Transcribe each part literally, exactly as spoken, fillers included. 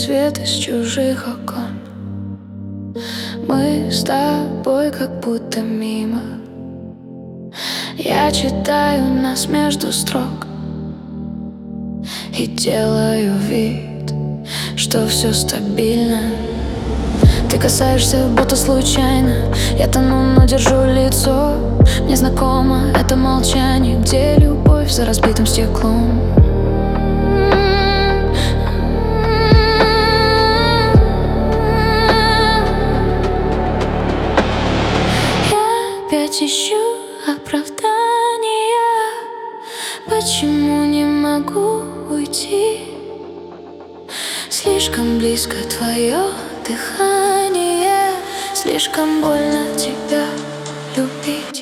свет из чужих окон. Мы с тобой как будто мимо. Я читаю нас между строк и делаю вид, что все стабильно. Ты касаешься будто случайно. Я тону, но держу лицо. Мне знакомо это молчание, где любовь за разбитым стеклом. Я опять ищу оправдания, почему не могу уйти. Слишком близко твое дыхание, слишком больно тебя любить.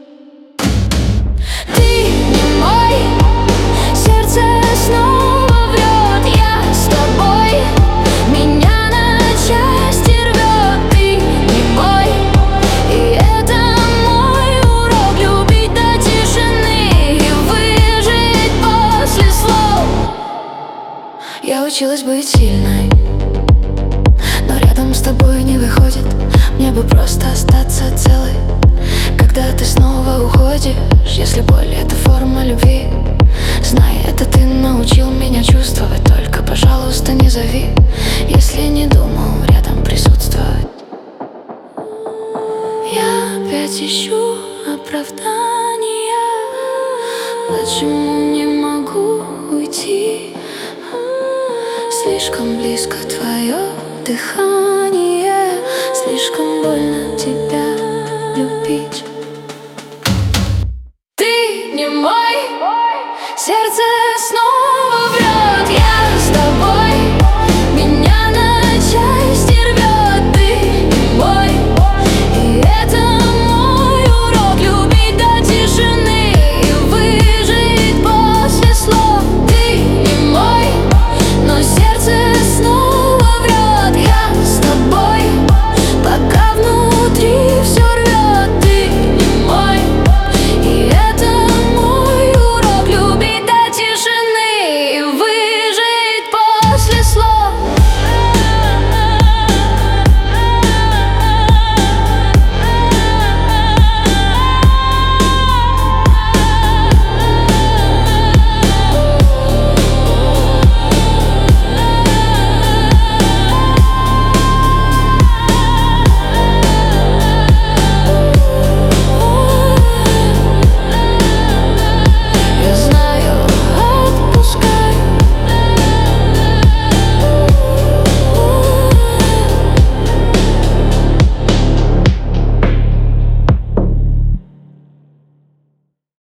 Ты не мой, сердце снова врет. Я с тобой, меня на части рвет. Ты не мой, и это мой урок. Любить до тишины и выжить после слов. Я училась быть сильной, но рядом с тобой не выходит. Мне бы просто остаться целой, когда ты снова уходишь. Если боль — это форма любви, знай, это ты научил меня чувствовать. Только, пожалуйста, не зови, если не думал рядом присутствовать. Я опять ищу оправдания, почему не могу уйти. Слишком близко твое дыхание, слишком больно тебя любить. Ты не мой, сердце снова